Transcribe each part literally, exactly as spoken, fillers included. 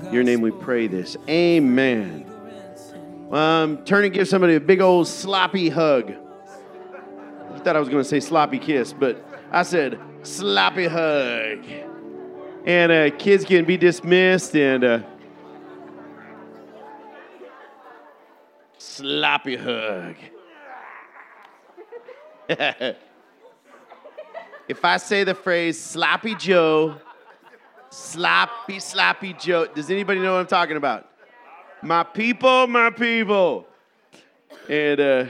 your name we pray this. Amen. Um, turn and give somebody a big old sloppy hug. I thought I was going to say sloppy kiss, but I said sloppy hug. And uh, kids can be dismissed and uh, sloppy hug. If I say the phrase sloppy Joe, sloppy, sloppy Joe, does anybody know what I'm talking about? My people, my people. And, uh,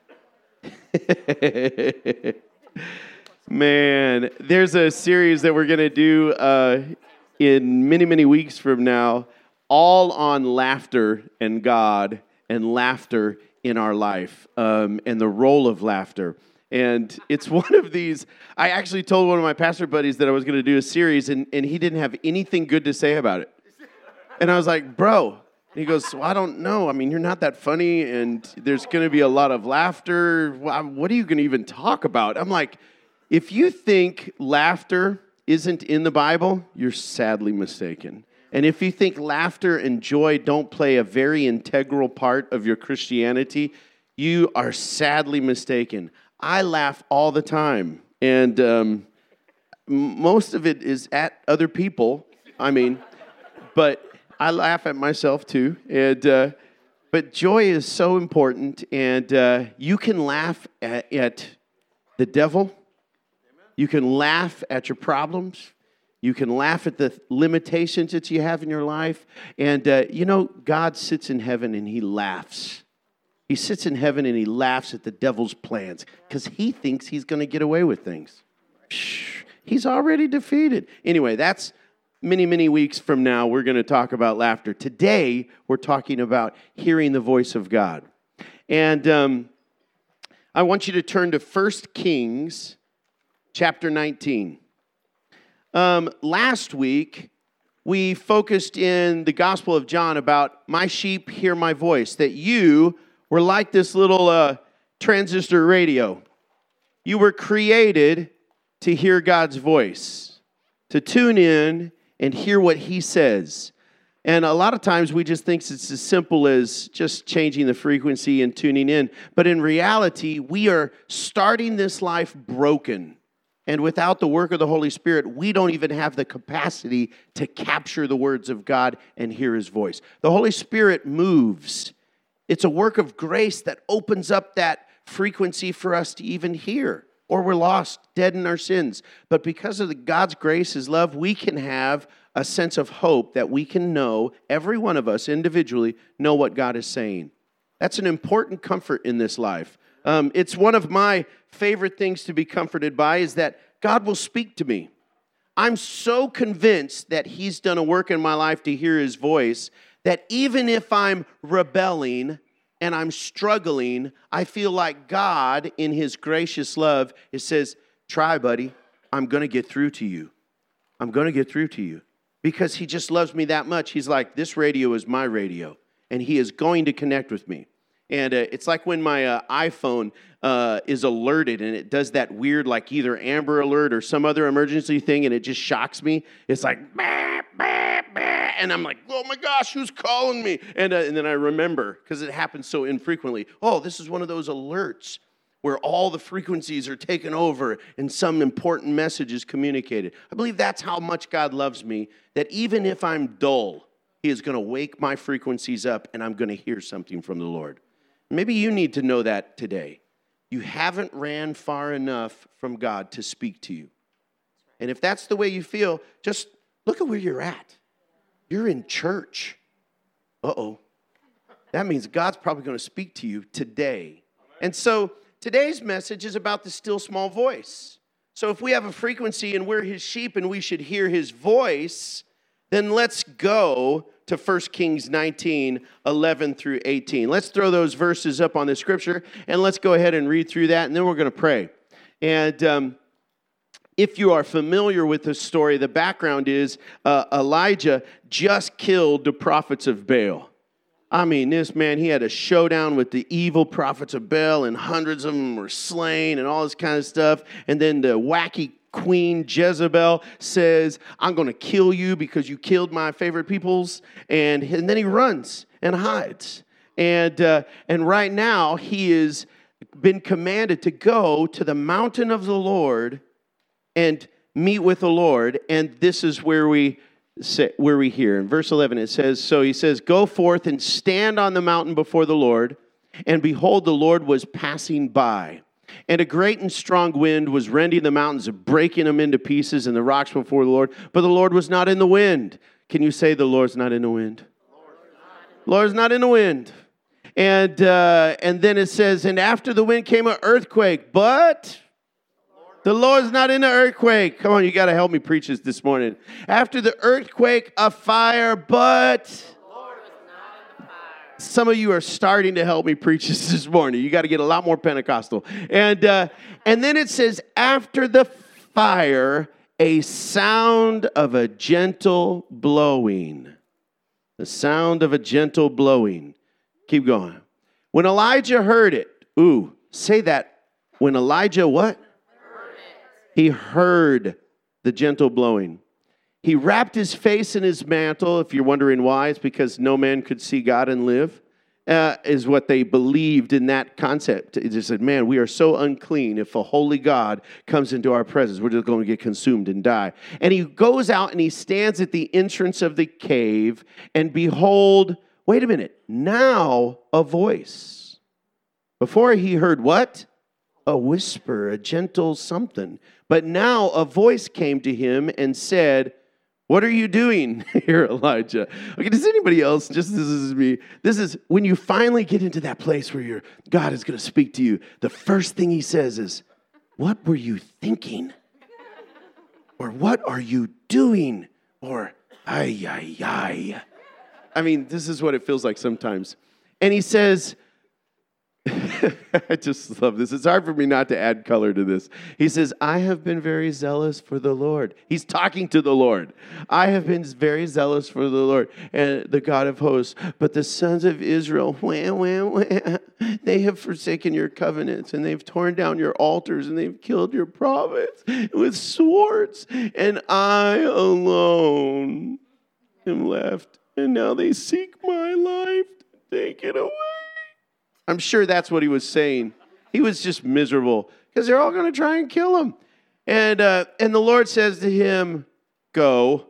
man, there's a series that we're going to do uh, in many, many weeks from now, all on laughter and God and laughter in our life um, and the role of laughter. And it's one of these, I actually told one of my pastor buddies that I was going to do a series, and, and he didn't have anything good to say about it. And I was like, bro. And he goes, well, I don't know. I mean, you're not that funny, and there's going to be a lot of laughter. What are you going to even talk about? I'm like, if you think laughter isn't in the Bible, you're sadly mistaken. And if you think laughter and joy don't play a very integral part of your Christianity, you are sadly mistaken. I laugh all the time, and um, most of it is at other people. I mean, but I laugh at myself too. And uh, but joy is so important, and uh, you can laugh at, at the devil. You can laugh at your problems. You can laugh at the limitations that you have in your life. And uh, you know, God sits in heaven and He laughs. He sits in heaven and He laughs at the devil's plans because he thinks he's going to get away with things. Shh, he's already defeated. Anyway, that's many, many weeks from now. We're going to talk about laughter. Today, we're talking about hearing the voice of God. And um, I want you to turn to First Kings chapter nineteen. Um, last week, we focused in the Gospel of John about my sheep hear my voice, that you were like this little uh, transistor radio. You were created to hear God's voice, to tune in and hear what He says. And a lot of times we just think it's as simple as just changing the frequency and tuning in. But in reality, we are starting this life broken. And without the work of the Holy Spirit, we don't even have the capacity to capture the words of God and hear His voice. The Holy Spirit moves. It's a work of grace that opens up that frequency for us to even hear. Or we're lost, dead in our sins. But because of the God's grace, His love, we can have a sense of hope that we can know, every one of us individually, know what God is saying. That's an important comfort in this life. Um, it's one of my favorite things to be comforted by is that God will speak to me. I'm so convinced that He's done a work in my life to hear His voice that even if I'm rebelling and I'm struggling, I feel like God, in His gracious love, it says, try, buddy, I'm going to get through to you. I'm going to get through to you. Because He just loves me that much. He's like, this radio is my radio, and He is going to connect with me. And uh, it's like when my uh, iPhone uh, is alerted, and it does that weird, like either Amber Alert or some other emergency thing, and it just shocks me. It's like, bah, bah, bah, and I'm like, oh my gosh, who's calling me? And, uh, and then I remember, because it happens so infrequently, oh, this is one of those alerts where all the frequencies are taken over and some important message is communicated. I believe that's how much God loves me, that even if I'm dull, He is going to wake my frequencies up, and I'm going to hear something from the Lord. Maybe you need to know that today. You haven't ran far enough from God to speak to you. And if that's the way you feel, just look at where you're at. You're in church. Uh-oh. That means God's probably going to speak to you today. And so today's message is about the still small voice. So if we have a frequency and we're His sheep and we should hear His voice, then let's go to First Kings nineteen, eleven through eighteen. Let's throw those verses up on the scripture, and let's go ahead and read through that, and then we're going to pray. And um, if you are familiar with the story, the background is uh, Elijah just killed the prophets of Baal. I mean, this man, he had a showdown with the evil prophets of Baal, and hundreds of them were slain and all this kind of stuff. And then the wacky Queen Jezebel says, I'm going to kill you because you killed my favorite peoples. And, and then he runs and hides. And, uh, and right now, he has been commanded to go to the mountain of the Lord and meet with the Lord. And this is where we say, where we hear. In verse eleven, it says, so he says, go forth and stand on the mountain before the Lord. And behold, the Lord was passing by. And a great and strong wind was rending the mountains and breaking them into pieces and the rocks before the Lord. But the Lord was not in the wind. Can you say the Lord's not in the wind? The Lord's not in the wind. And uh, and then it says, and after the wind came an earthquake, but the Lord's not in the earthquake. Come on, you got to help me preach this this morning. After the earthquake, a fire, but the Lord was not in the fire. Some of you are starting to help me preach this this morning. You got to get a lot more Pentecostal. And uh, and then it says, after the fire, a sound of a gentle blowing. The sound of a gentle blowing. Keep going. When Elijah heard it, ooh, say that. When Elijah what? Heard it. He heard the gentle blowing. He wrapped his face in his mantle. If you're wondering why, it's because no man could see God and live, uh, is what they believed in that concept. They just said, man, we are so unclean. If a holy God comes into our presence, we're just going to get consumed and die. And he goes out and he stands at the entrance of the cave, and behold, wait a minute, now a voice. Before he heard what? A whisper, a gentle something. But now a voice came to him and said, what are you doing here, Elijah? Okay, does anybody else, just this is me, this is when you finally get into that place where your God is going to speak to you, the first thing he says is, what were you thinking? Or what are you doing? Or, ay, ay, ay. I mean, this is what it feels like sometimes. And he says, I just love this. It's hard for me not to add color to this. He says, I have been very zealous for the Lord. He's talking to the Lord. I have been very zealous for the Lord and the God of hosts. But the sons of Israel, wham, wham, wham, they have forsaken your covenants, and they've torn down your altars, and they've killed your prophets with swords. And I alone am left. And now they seek my life to take it away. I'm sure that's what he was saying. He was just miserable because they're all going to try and kill him. And uh, and the Lord says to him, go.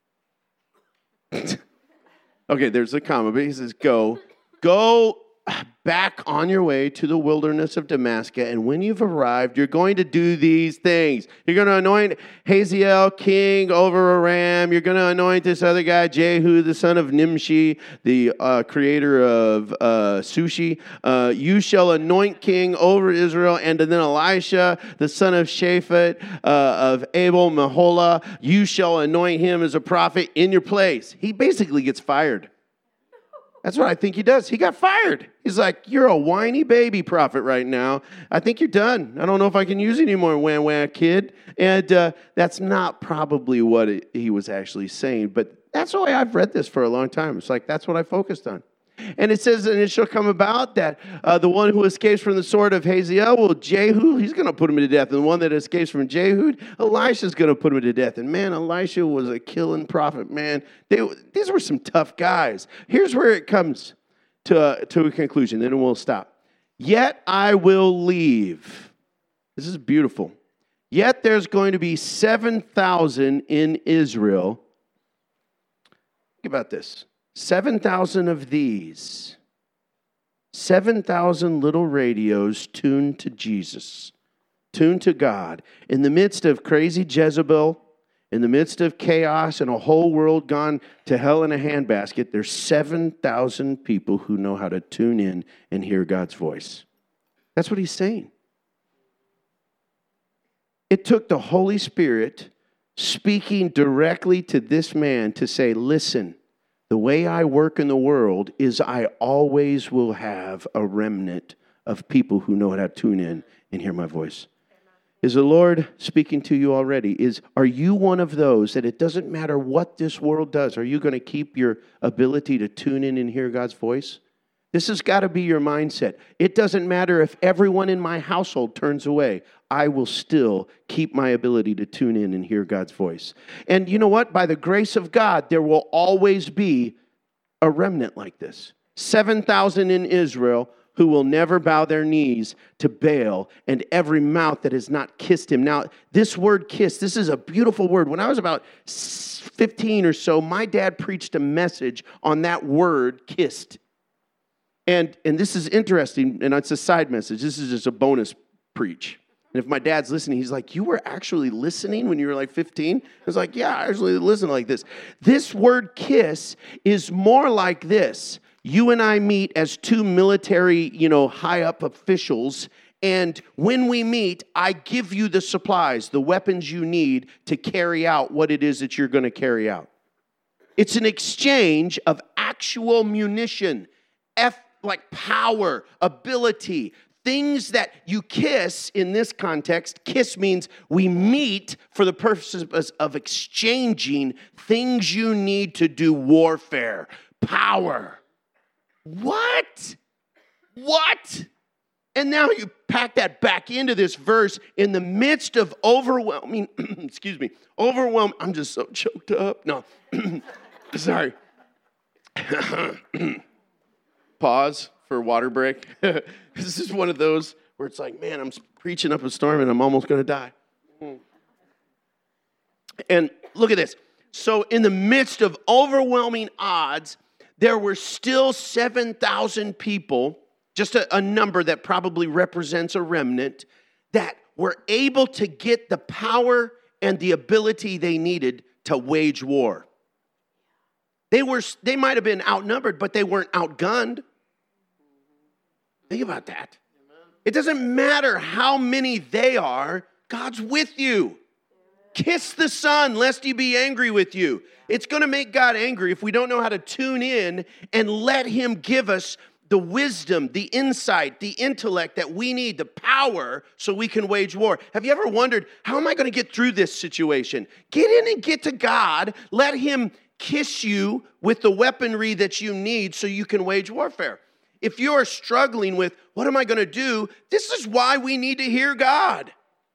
Okay, there's a comma, but he says, go. Go back on your way to the wilderness of Damascus, and when you've arrived, you're going to do these things. You're going to anoint Hazael king over Aram. You're going to anoint this other guy, Jehu, the son of Nimshi, the uh, creator of uh, sushi. Uh, you shall anoint king over Israel, and then Elisha, the son of Shaphat, uh, of Abel Meholah, you shall anoint him as a prophet in your place. He basically gets fired. That's what I think he does. He got fired. He's like, you're a whiny baby prophet right now. I think you're done. I don't know if I can use you anymore, wham wham kid. And uh, that's not probably what it, he was actually saying. But that's the way I've read this for a long time. It's like, that's what I focused on. And it says, and it shall come about that uh, the one who escapes from the sword of Hazael, well, Jehu, he's going to put him to death. And the one that escapes from Jehu, Elisha's going to put him to death. And man, Elisha was a killing prophet, man. They, these were some tough guys. Here's where it comes to, uh, to a conclusion, then we'll stop. Yet I will leave. This is beautiful. Yet there's going to be seven thousand in Israel. Think about this. seven thousand of these, seven thousand little radios tuned to Jesus, tuned to God. In the midst of crazy Jezebel, in the midst of chaos and a whole world gone to hell in a handbasket, there's seven thousand people who know how to tune in and hear God's voice. That's what he's saying. It took the Holy Spirit speaking directly to this man to say, listen, the way I work in the world is I always will have a remnant of people who know how to tune in and hear my voice. Is the Lord speaking to you already? Is Are you one of those that it doesn't matter what this world does? Are you going to keep your ability to tune in and hear God's voice? This has got to be your mindset. It doesn't matter if everyone in my household turns away. I will still keep my ability to tune in and hear God's voice. And you know what? By the grace of God, there will always be a remnant like this. seven thousand in Israel who will never bow their knees to Baal, and every mouth that has not kissed him. Now, this word kiss, this is a beautiful word. When I was about fifteen or so, my dad preached a message on that word, kissed. And, and this is interesting, and it's a side message. This is just a bonus preach. And if my dad's listening, he's like, you were actually listening when you were like fifteen? I was like, yeah, I actually listen like this. This word kiss is more like this. You and I meet as two military, you know, high-up officials, and when we meet, I give you the supplies, the weapons you need to carry out what it is that you're going to carry out. It's an exchange of actual munition, F, like power, ability, things that you kiss in this context. Kiss means we meet for the purposes of exchanging things you need to do warfare, power. What? What? And now you pack that back into this verse in the midst of overwhelming, excuse me, overwhelming, I'm just so choked up. No, sorry. Pause for water break. This is one of those where it's like, man, I'm preaching up a storm and I'm almost going to die. And look at this. So in the midst of overwhelming odds, there were still seven thousand people, just a, a number that probably represents a remnant, that were able to get the power and the ability they needed to wage war. They were, they might have been outnumbered, but they weren't outgunned. Think about that. It doesn't matter how many they are, God's with you. Kiss the Son, lest he be angry with you. It's going to make God angry if we don't know how to tune in and let him give us the wisdom, the insight, the intellect that we need, the power, so we can wage war. Have you ever wondered, how am I going to get through this situation? Get in and get to God. Let him kiss you with the weaponry that you need so you can wage warfare. If you're struggling with, what am I going to do? This is why we need to hear God.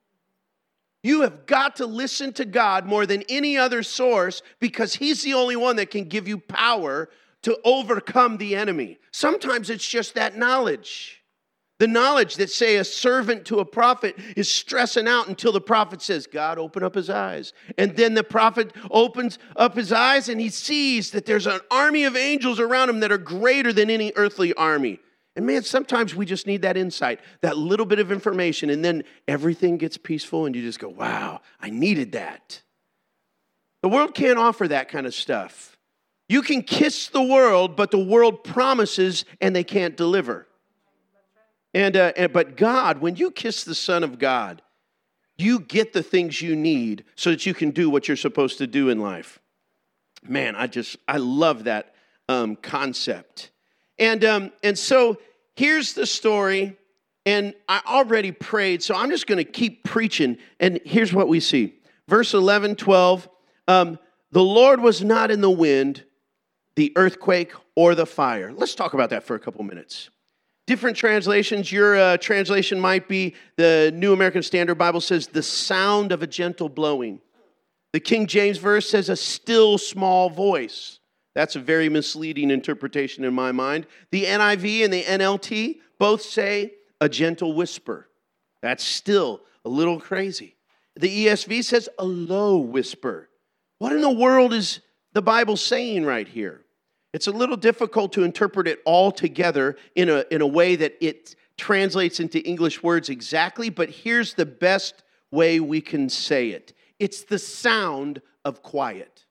You have got to listen to God more than any other source because he's the only one that can give you power to overcome the enemy. Sometimes it's just that knowledge. The knowledge that, say, a servant to a prophet is stressing out until the prophet says, God, open up his eyes. And then the prophet opens up his eyes and he sees that there's an army of angels around him that are greater than any earthly army. And man, sometimes we just need that insight, that little bit of information, and then everything gets peaceful and you just go, wow, I needed that. The world can't offer that kind of stuff. You can kiss the world, but the world promises and they can't deliver. And, uh, and but God, when you kiss the Son of God, you get the things you need so that you can do what you're supposed to do in life. Man, I just, I love that um, concept. And um, and so here's the story, and I already prayed, so I'm just going to keep preaching, and here's what we see. Verse eleven, twelve, um, the Lord was not in the wind, the earthquake, or the fire. Let's talk about that for a couple minutes. Different translations, your uh, translation might be, the New American Standard Bible says, the sound of a gentle blowing. The King James verse says, a still small voice. That's a very misleading interpretation in my mind. The N I V and the N L T both say a gentle whisper. That's still a little crazy. The E S V says a low whisper. What in the world is the Bible saying right here? It's a little difficult to interpret it all together in a, in a way that it translates into English words exactly, but here's the best way we can say it. It's the sound of quiet.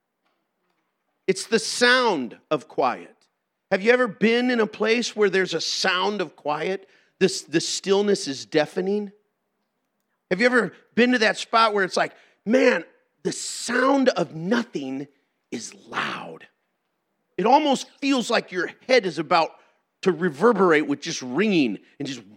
It's the sound of quiet. Have you ever been in a place where there's a sound of quiet? This, the stillness is deafening. Have you ever been to that spot where it's like, man, the sound of nothing is loud. It almost feels like your head is about to reverberate with just ringing and just,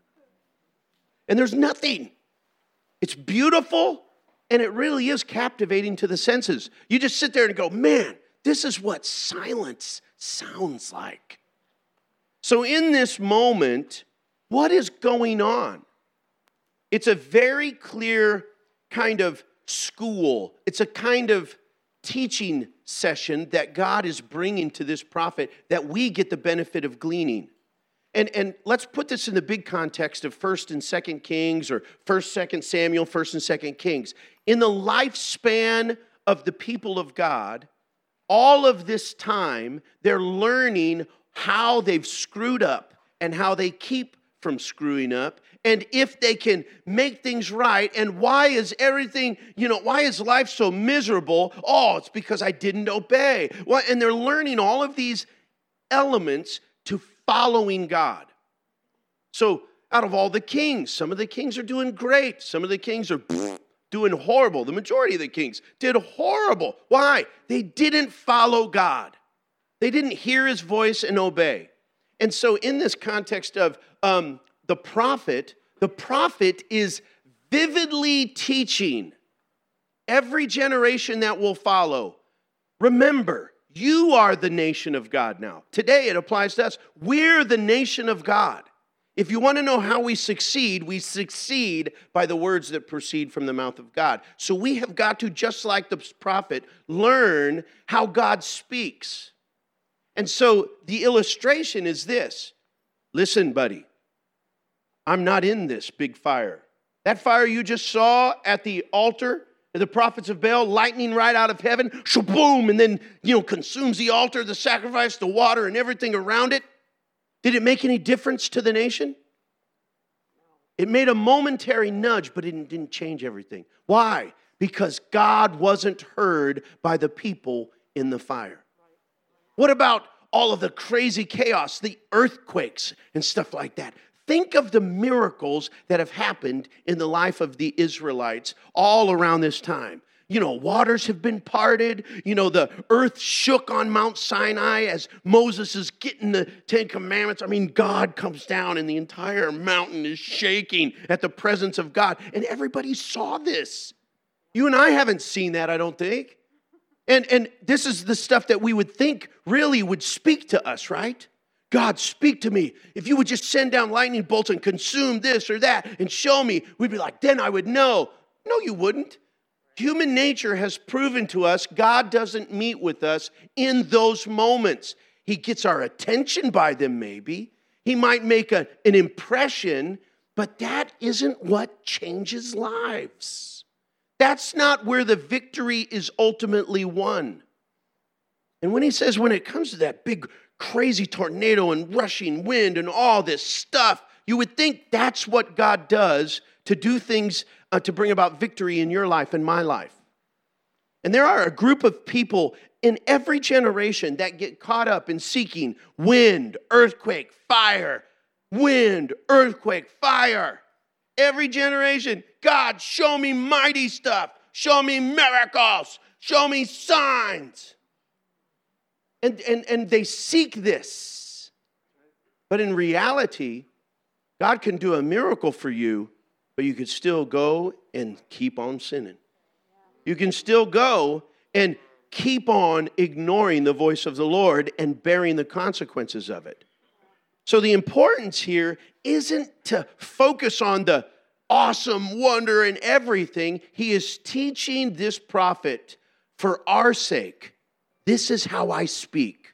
and there's nothing. It's beautiful, and it really is captivating to the senses. You just sit there and go, man, this is what silence sounds like. So in this moment, what is going on? It's a very clear kind of school. It's a kind of teaching session that God is bringing to this prophet that we get the benefit of gleaning. And, and let's put this in the big context of First and Second Kings, or First, Second Samuel, First and Second Kings. In the lifespan of the people of God, all of this time, they're learning how they've screwed up and how they keep from screwing up, and if they can make things right. And why is everything, you know, why is life so miserable? Oh, it's because I didn't obey. Well, and they're learning all of these elements to following God. So out of all the kings, some of the kings are doing great. Some of the kings are doing horrible. The majority of the kings did horrible. Why? They didn't follow God. They didn't hear his voice and obey. And so in this context of um, the prophet, the prophet is vividly teaching every generation that will follow. Remember, you are the nation of God now. Today it applies to us. We're the nation of God. If you want to know how we succeed, we succeed by the words that proceed from the mouth of God. So we have got to, just like the prophet, learn how God speaks. And so the illustration is this. Listen, buddy, I'm not in this big fire. That fire you just saw at the altar, the prophets of Baal, lightning right out of heaven, shaboom, and then, you know, consumes the altar, the sacrifice, the water, and everything around it. Did it make any difference to the nation? It made a momentary nudge, but it didn't change everything. Why? Because God wasn't heard by the people in the fire. What about all of the crazy chaos, the earthquakes and stuff like that? Think of the miracles that have happened in the life of the Israelites all around this time. You know, waters have been parted. You know, the earth shook on Mount Sinai as Moses is getting the Ten Commandments. I mean, God comes down and the entire mountain is shaking at the presence of God. And everybody saw this. You and I haven't seen that, I don't think. And, and this is the stuff that we would think really would speak to us, right? God, speak to me. If you would just send down lightning bolts and consume this or that and show me, we'd be like, then I would know. No, you wouldn't. Human nature has proven to us God doesn't meet with us in those moments. He gets our attention by them, maybe. He might make a, an impression, but that isn't what changes lives. That's not where the victory is ultimately won. And when he says when it comes to that big crazy tornado and rushing wind and all this stuff, you would think that's what God does to do things uh, to bring about victory in your life and my life. And there are a group of people in every generation that get caught up in seeking wind, earthquake, fire, wind, earthquake, fire. Every generation, God, show me mighty stuff. Show me miracles. Show me signs. And, and, and they seek this. But in reality, God can do a miracle for you, but you could still go and keep on sinning. You can still go and keep on ignoring the voice of the Lord and bearing the consequences of it. So the importance here isn't to focus on the awesome wonder and everything. He is teaching this prophet for our sake. This is how I speak.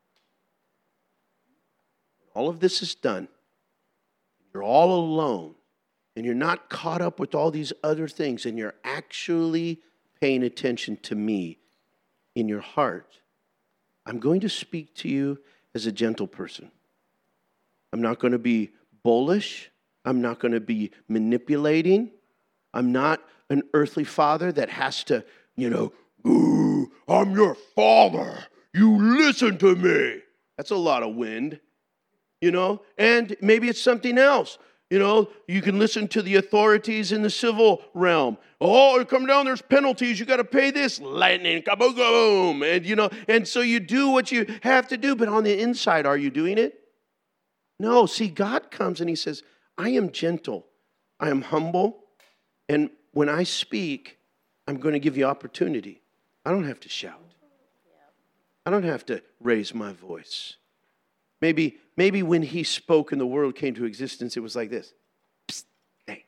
All of this is done. You're all alone. And you're not caught up with all these other things. And you're actually paying attention to me in your heart. I'm going to speak to you as a gentle person. I'm not going to be bullish. I'm not going to be manipulating. I'm not an earthly father that has to, you know, ooh, I'm your father. You listen to me. That's a lot of wind, you know, and maybe it's something else. You know, you can listen to the authorities in the civil realm. Oh, you come down, there's penalties. You got to pay this. Lightning, kaboom. And, you know, and so you do what you have to do. But on the inside, are you doing it? No. See, God comes and he says, I am gentle. I am humble. And when I speak, I'm going to give you opportunity. I don't have to shout. I don't have to raise my voice. Maybe, maybe when he spoke and the world came to existence, it was like this. Psst, hey.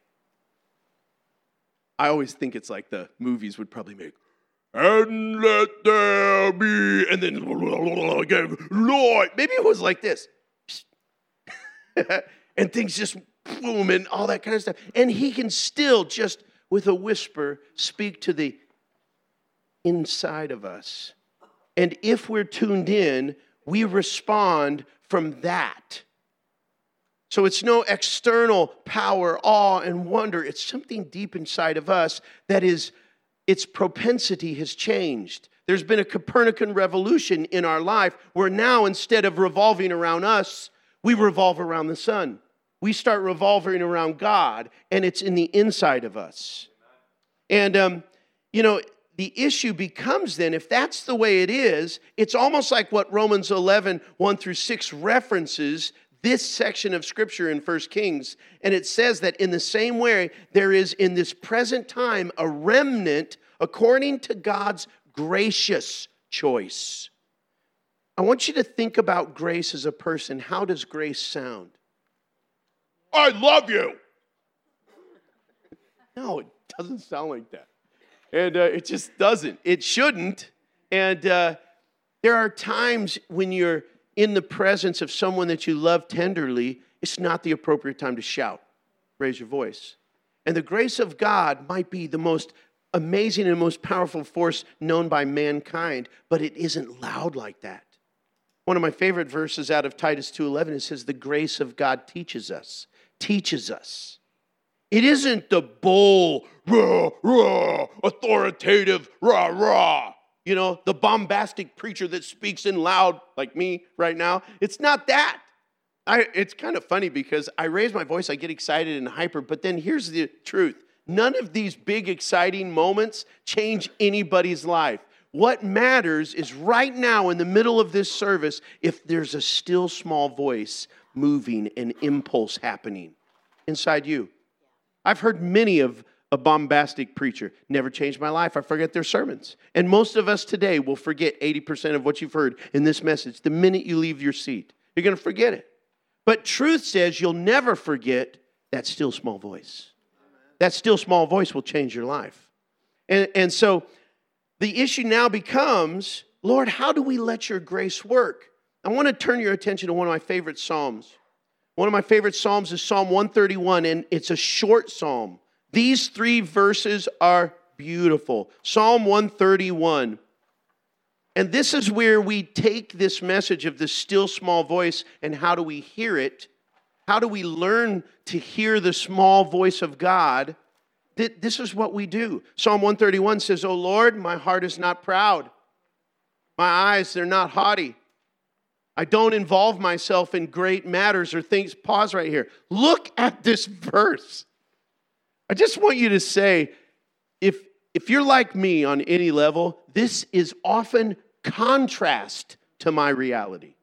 I always think it's like the movies would probably make, and let there be, and then again, Lord. Maybe it was like this. And things just boom and all that kind of stuff. And he can still just, with a whisper, speak to the inside of us. And if we're tuned in, we respond from that. So it's no external power, awe, and wonder. It's something deep inside of us that is, its propensity has changed. There's been a Copernican revolution in our life where now instead of revolving around us, we revolve around the sun. We start revolving around God, and it's in the inside of us. And, um, you know, the issue becomes then, if that's the way it is, it's almost like what Romans eleven, one through six references this section of Scripture in First Kings. And it says that in the same way, there is in this present time a remnant according to God's gracious choice. I want you to think about grace as a person. How does grace sound? I love you. No, it doesn't sound like that. And uh, it just doesn't. It shouldn't. And uh, there are times when you're in the presence of someone that you love tenderly, it's not the appropriate time to shout, raise your voice. And the grace of God might be the most amazing and most powerful force known by mankind, but it isn't loud like that. One of my favorite verses out of Titus two eleven, it says, the grace of God teaches us, teaches us. It isn't the bull, rah, rah, authoritative, rah, rah. You know, the bombastic preacher that speaks in loud, like me right now. It's not that. I, it's kind of funny because I raise my voice, I get excited and hyper, but then here's the truth. None of these big, exciting moments change anybody's life. What matters is right now in the middle of this service, if there's a still small voice moving, an impulse happening inside you. I've heard many of a bombastic preacher. Never changed my life. I forget their sermons. And most of us today will forget eighty percent of what you've heard in this message the minute you leave your seat. You're going to forget it. But truth says you'll never forget that still small voice. That still small voice will change your life. And, and so the issue now becomes, Lord, how do we let your grace work? I want to turn your attention to one of my favorite Psalms. One of my favorite Psalms is Psalm one thirty-one, and it's a short psalm. These three verses are beautiful. Psalm one thirty-one. And this is where we take this message of the still small voice and how do we hear it? How do we learn to hear the small voice of God? This is what we do. Psalm one thirty-one says, O Lord, my heart is not proud. My eyes, they're not haughty. I don't involve myself in great matters or things. Pause right here. Look at this verse. I just want you to say, if, if you're like me on any level, this is often contrast to my reality.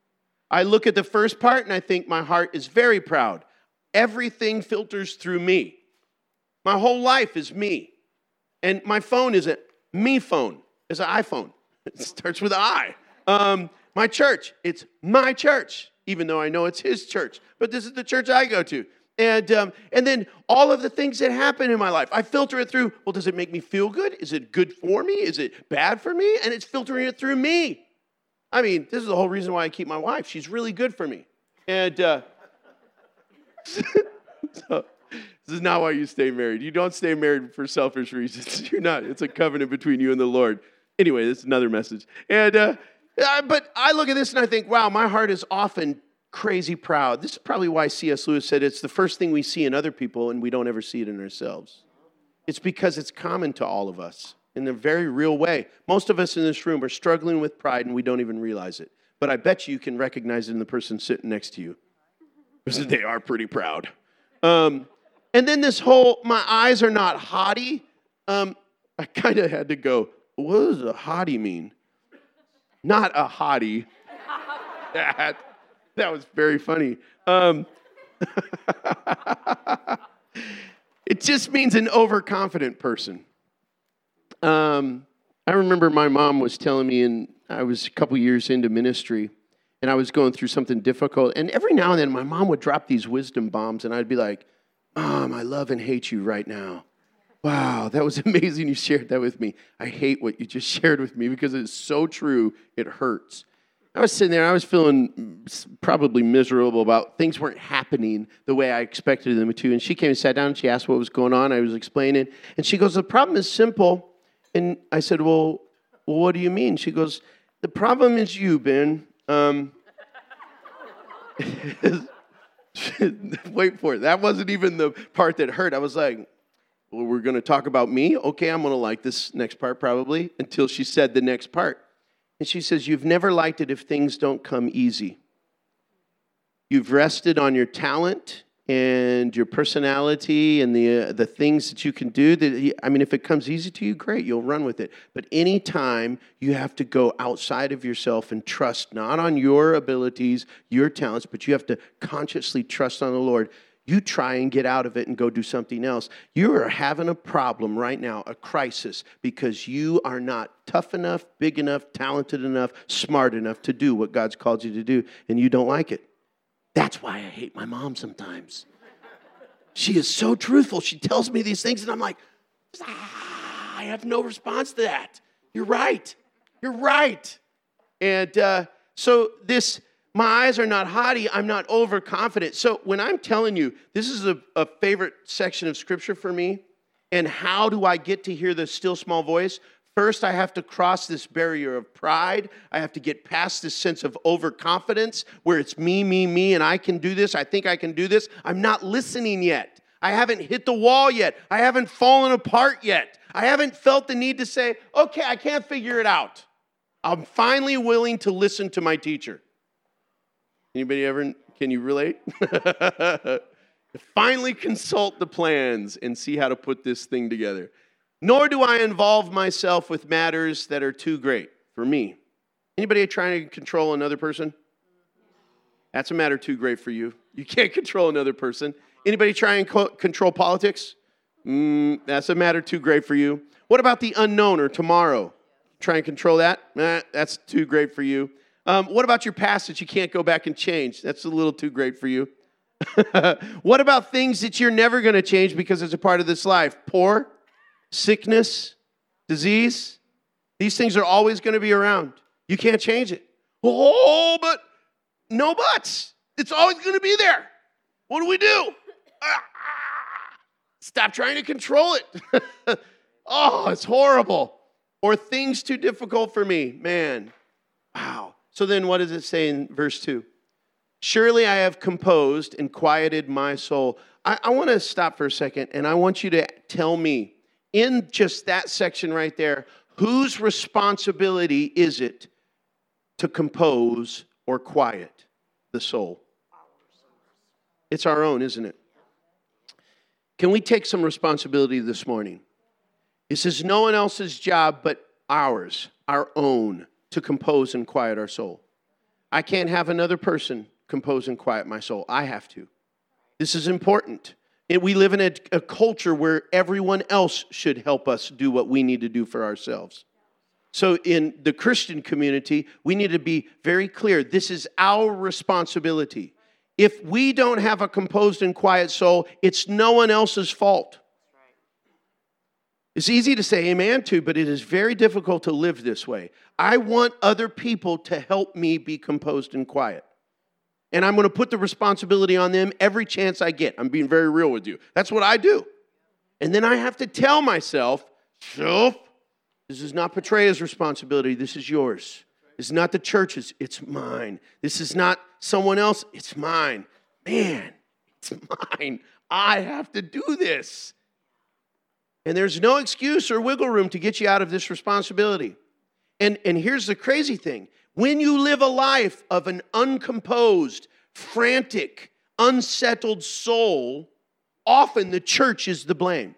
I look at the first part and I think my heart is very proud. Everything filters through me. My whole life is me. And my phone is a me phone. It's an iPhone. It starts with an I. Um, my church, it's my church, even though I know it's his church. But this is the church I go to. And um, and then all of the things that happen in my life, I filter it through, well, does it make me feel good? Is it good for me? Is it bad for me? And it's filtering it through me. I mean, this is the whole reason why I keep my wife. She's really good for me. And uh, so, this is not why you stay married. You don't stay married for selfish reasons. You're not. It's a covenant between you and the Lord. Anyway, this is another message. And uh, but I look at this and I think, wow, my heart is often crazy proud. This is probably why C S Lewis said it's the first thing we see in other people and we don't ever see it in ourselves. It's because it's common to all of us in a very real way. Most of us in this room are struggling with pride and we don't even realize it. But I bet you can recognize it in the person sitting next to you. Because they are pretty proud. Um, and then this whole, my eyes are not haughty. Um, I kind of had to go, what does a haughty mean? Not a hottie. That, that was very funny. Um, it just means an overconfident person. Um, I remember my mom was telling me, and I was a couple years into ministry, and I was going through something difficult. And every now and then, my mom would drop these wisdom bombs, and I'd be like, Mom, I love and hate you right now. Wow, that was amazing you shared that with me. I hate what you just shared with me because it's so true, it hurts. I was sitting there, I was feeling probably miserable about things weren't happening the way I expected them to. And she came and sat down and she asked what was going on. I was explaining. And she goes, the problem is simple. And I said, well, well what do you mean? She goes, the problem is you, Ben. Um, wait for it. That wasn't even the part that hurt. I was like, well, we're going to talk about me? Okay, I'm going to like this next part probably, until she said the next part. And she says, you've never liked it if things don't come easy. You've rested on your talent and your personality and the uh, the things that you can do. That I mean, if it comes easy to you, great, you'll run with it. But anytime you have to go outside of yourself and trust not on your abilities, your talents, but you have to consciously trust on the Lord, you try and get out of it and go do something else. You are having a problem right now, a crisis, because you are not tough enough, big enough, talented enough, smart enough to do what God's called you to do, and you don't like it. That's why I hate my mom sometimes. She is so truthful. She tells me these things, and I'm like, ah, I have no response to that. You're right. You're right. And uh, so this... My eyes are not haughty. I'm not overconfident. So when I'm telling you, this is a, a favorite section of Scripture for me, and how do I get to hear the still small voice? First, I have to cross this barrier of pride. I have to get past this sense of overconfidence where it's me, me, me, and I can do this. I think I can do this. I'm not listening yet. I haven't hit the wall yet. I haven't fallen apart yet. I haven't felt the need to say, okay, I can't figure it out. I'm finally willing to listen to my teacher. Anybody ever, can you relate? Finally consult the plans and see how to put this thing together. Nor do I involve myself with matters that are too great for me. Anybody trying to control another person? That's a matter too great for you. You can't control another person. Anybody trying to co- control politics? Mm, that's a matter too great for you. What about the unknown or tomorrow? Try and control that? Eh, that's too great for you. Um, what about your past that you can't go back and change? That's a little too great for you. What about things that you're never going to change because it's a part of this life? Poor, sickness, disease. These things are always going to be around. You can't change it. Oh, but no buts. It's always going to be there. What do we do? Ah, stop trying to control it. Oh, it's horrible. Or things too difficult for me. Man, wow. So then what does it say in verse two? Surely I have composed and quieted my soul. I, I want to stop for a second, and I want you to tell me, in just that section right there, whose responsibility is it to compose or quiet the soul? It's our own, isn't it? Can we take some responsibility this morning? This is no one else's job but ours, our own, to compose and quiet our soul. I can't have another person compose and quiet my soul. I have to. This is important. And we live in a, a culture where everyone else should help us do what we need to do for ourselves. So in the Christian community, we need to be very clear. This is our responsibility. If we don't have a composed and quiet soul, it's no one else's fault. It's easy to say amen to, but it is very difficult to live this way. I want other people to help me be composed and quiet. And I'm going to put the responsibility on them every chance I get. I'm being very real with you. That's what I do. And then I have to tell myself, self, this is not Petrea's responsibility. This is yours. This is not the church's. It's mine. This is not someone else. It's mine. Man, it's mine. I have to do this. And there's no excuse or wiggle room to get you out of this responsibility. And, and here's the crazy thing. When you live a life of an uncomposed, frantic, unsettled soul, often the church is the blame.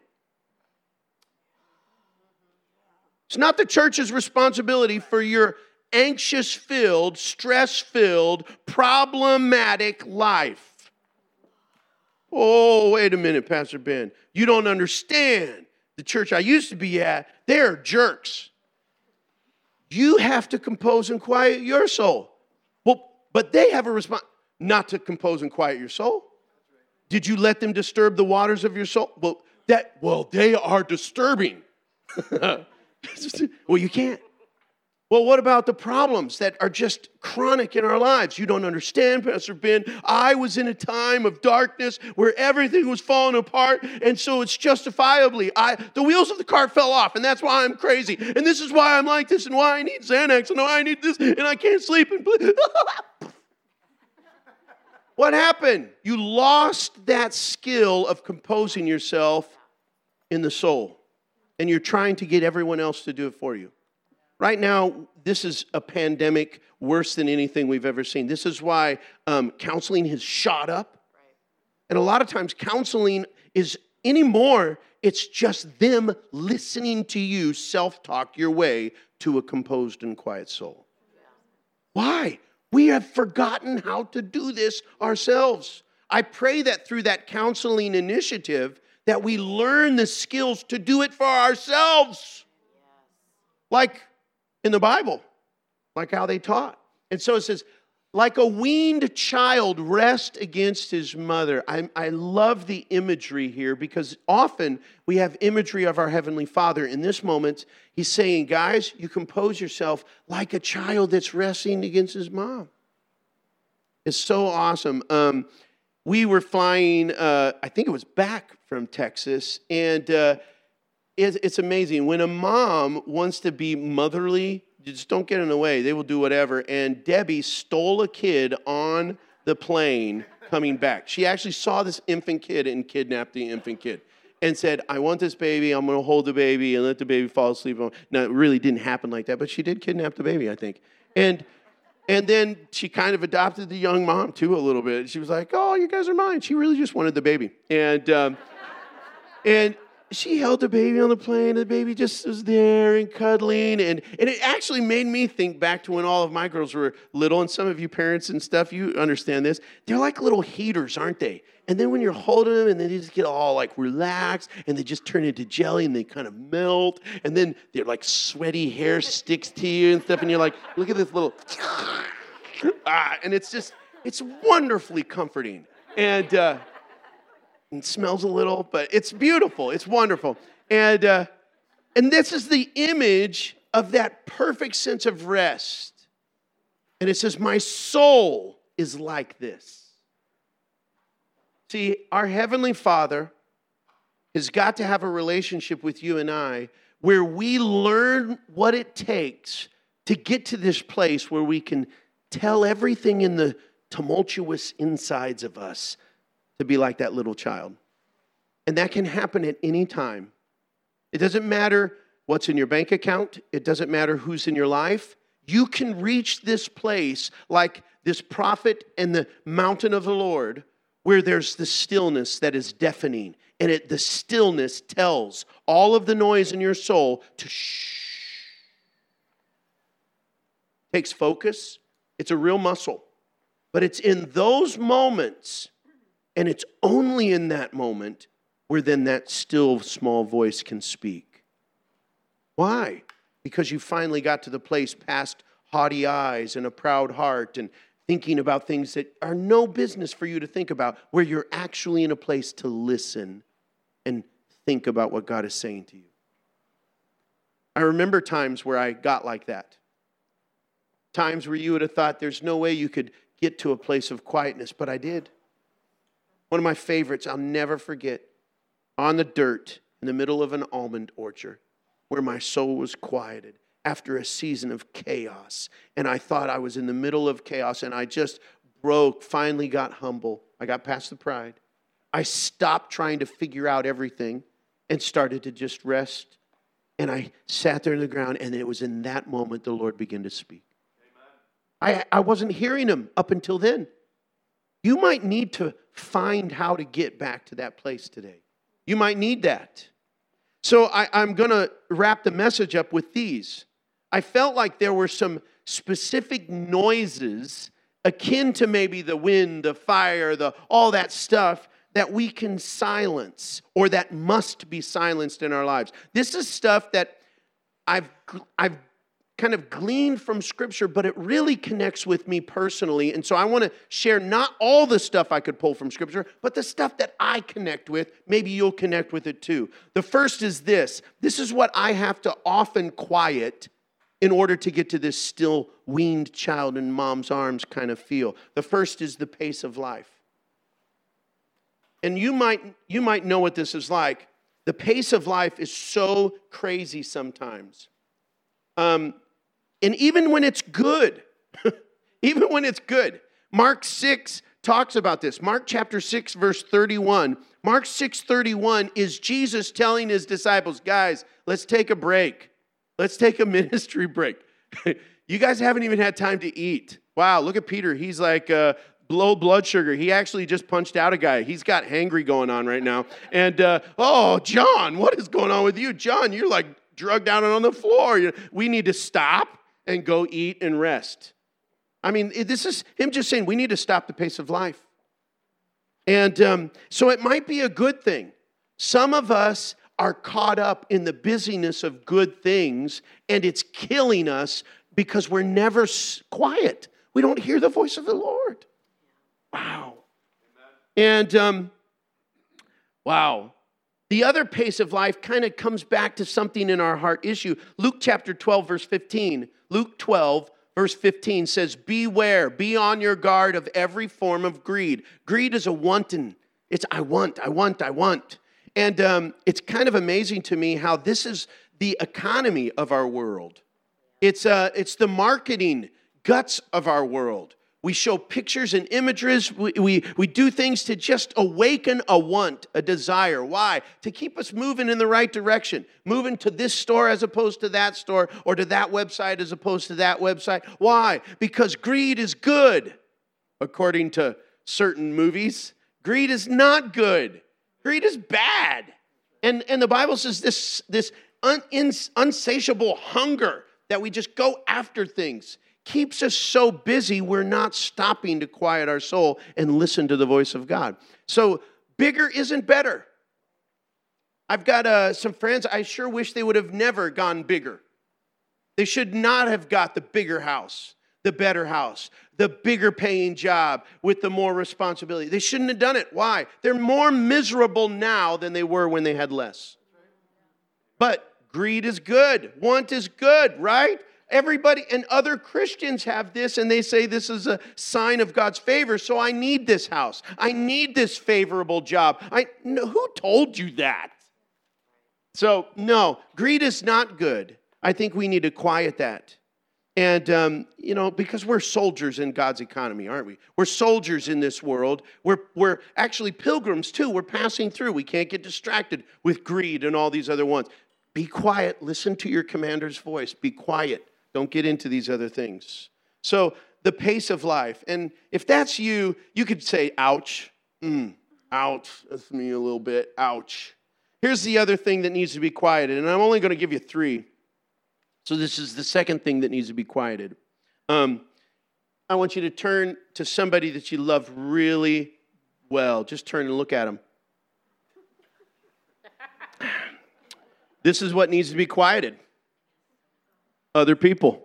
It's not the church's responsibility for your anxious-filled, stress-filled, problematic life. Oh, wait a minute, Pastor Ben. You don't understand. The church I used to be at, they're jerks. You have to compose and quiet your soul. Well, But they have a response, not to compose and quiet your soul. Did you let them disturb the waters of your soul? Well, that well, they are disturbing. Well, you can't. Well, what about the problems that are just chronic in our lives? You don't understand, Pastor Ben. I was in a time of darkness where everything was falling apart, and so it's justifiably, I the wheels of the car fell off, and that's why I'm crazy, and this is why I'm like this, and why I need Xanax, and why I need this, and I can't sleep. And what happened? You lost that skill of composing yourself in the soul, and you're trying to get everyone else to do it for you. Right now, this is a pandemic worse than anything we've ever seen. This is why um, counseling has shot up. And a lot of times counseling is anymore, it's just them listening to you self-talk your way to a composed and quiet soul. Why? We have forgotten how to do this ourselves. I pray that through that counseling initiative that we learn the skills to do it for ourselves. Like in the Bible, like how they taught. And so it says, like a weaned child rest against his mother. I, I love the imagery here because often we have imagery of our Heavenly Father. In this moment, he's saying, guys, you compose yourself like a child that's resting against his mom. It's so awesome. Um, we were flying, uh, I think it was back from Texas, and uh, it, it's amazing. When a mom wants to be motherly, just don't get in the way. They will do whatever. And Debbie stole a kid on the plane coming back. She actually saw this infant kid and kidnapped the infant kid and said, I want this baby. I'm going to hold the baby and let the baby fall asleep. Now, it really didn't happen like that, but she did kidnap the baby, I think. And and then she kind of adopted the young mom, too, a little bit. She was like, oh, you guys are mine. She really just wanted the baby. And um, and she held the baby on the plane, and the baby just was there and cuddling. And, and it actually made me think back to when all of my girls were little, and some of you parents and stuff, you understand this. They're like little heaters, aren't they? And then when you're holding them, and then they just get all like relaxed, and they just turn into jelly, and they kind of melt. And then they're like sweaty hair sticks to you and stuff, and you're like, look at this little, ah, and it's just, it's wonderfully comforting. And, uh, It smells a little, but it's beautiful. It's wonderful. And uh, and this is the image of that perfect sense of rest. And it says, my soul is like this. See, our Heavenly Father has got to have a relationship with you and I where we learn what it takes to get to this place where we can tell everything in the tumultuous insides of us to be like that little child. And that can happen at any time. It doesn't matter what's in your bank account. It doesn't matter who's in your life. You can reach this place like this prophet and the mountain of the Lord where there's the stillness that is deafening. And it, the stillness tells all of the noise in your soul to shh. It takes focus. It's a real muscle. But it's in those moments, and it's only in that moment where then that still small voice can speak. Why? Because you finally got to the place past haughty eyes and a proud heart and thinking about things that are no business for you to think about, where you're actually in a place to listen and think about what God is saying to you. I remember times where I got like that. Times where you would have thought there's no way you could get to a place of quietness, but I did. One of my favorites, I'll never forget, on the dirt in the middle of an almond orchard where my soul was quieted after a season of chaos. And I thought I was in the middle of chaos, and I just broke, finally got humble. I got past the pride. I stopped trying to figure out everything and started to just rest. And I sat there on the ground, and it was in that moment the Lord began to speak. I, I wasn't hearing him up until then. You might need to find how to get back to that place today. You might need that. So I, I'm going to wrap the message up with these. I felt like there were some specific noises akin to maybe the wind, the fire, the all that stuff that we can silence or that must be silenced in our lives. This is stuff that I've I've kind of gleaned from Scripture, but it really connects with me personally. And so I want to share not all the stuff I could pull from Scripture, but the stuff that I connect with. Maybe you'll connect with it too. The first is this. This is what I have to often quiet in order to get to this still weaned child in mom's arms kind of feel. The first is the pace of life. And you might, you might know what this is like. The pace of life is so crazy sometimes. Um, and even when it's good, even when it's good, Mark six talks about this. Mark chapter six, verse thirty-one. Mark six thirty-one is Jesus telling his disciples, guys, let's take a break. Let's take a ministry break. You guys haven't even had time to eat. Wow, look at Peter. He's like uh, low blood sugar. He actually just punched out a guy. He's got hangry going on right now. And, uh, oh, John, what is going on with you? John, you're like drugged out on the floor. You know, we need to stop and go eat and rest. I mean, this is him just saying we need to stop the pace of life. And um, so it might be a good thing. Some of us are caught up in the busyness of good things, and it's killing us because we're never quiet. We don't hear the voice of the Lord. Wow. And, um, wow. The other pace of life kind of comes back to something in our heart issue. Luke chapter twelve, verse fifteen. Luke twelve, verse fifteen says, beware, be on your guard of every form of greed. Greed is a wanton. It's I want, I want, I want. And um, it's kind of amazing to me how this is the economy of our world. It's uh, it's the marketing guts of our world. We show pictures and images. We, we, we do things to just awaken a want, a desire. Why? To keep us moving in the right direction. Moving to this store as opposed to that store, or to that website as opposed to that website. Why? Because greed is good, according to certain movies. Greed is not good. Greed is bad. And, and the Bible says this, this un, ins, unsatiable hunger that we just go after things keeps us so busy we're not stopping to quiet our soul and listen to the voice of God. So bigger isn't better. I've got uh, some friends, I sure wish they would have never gone bigger. They should not have got the bigger house, the better house, the bigger paying job with the more responsibility. They shouldn't have done it. Why? They're more miserable now than they were when they had less. But greed is good. Want is good, right? Everybody and other Christians have this, and they say this is a sign of God's favor, so I need this house. I need this favorable job. I, no, who told you that? So, no, greed is not good. I think we need to quiet that. And, um, you know, because we're soldiers in God's economy, aren't we? We're soldiers in this world. We're, we're actually pilgrims, too. We're passing through. We can't get distracted with greed and all these other ones. Be quiet. Listen to your commander's voice. Be quiet. Don't get into these other things. So the pace of life. And if that's you, you could say, ouch. Mm, ouch. That's me a little bit. Ouch. Here's the other thing that needs to be quieted. And I'm only going to give you three. So this is the second thing that needs to be quieted. Um, I want you to turn to somebody that you love really well. Just turn and look at them. This is what needs to be quieted. Other people.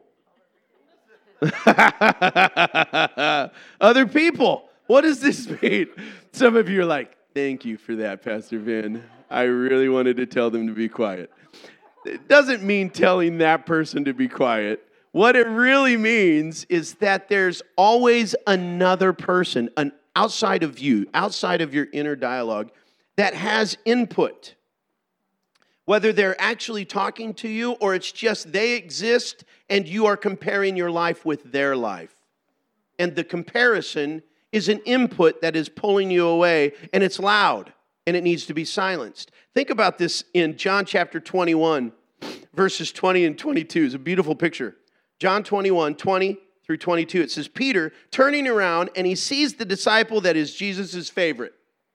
Other people. What does this mean? Some of you are like, thank you for that, Pastor Vin. I really wanted to tell them to be quiet. It doesn't mean telling that person to be quiet. What it really means is that there's always another person, an outside of you, outside of your inner dialogue, that has input. Whether they're actually talking to you or it's just they exist and you are comparing your life with their life. And the comparison is an input that is pulling you away, and it's loud and it needs to be silenced. Think about this in John chapter twenty-one, verses twenty and twenty-two. It's a beautiful picture. John twenty-one, twenty through twenty-two. It says, Peter turning around and he sees the disciple that is Jesus' favorite.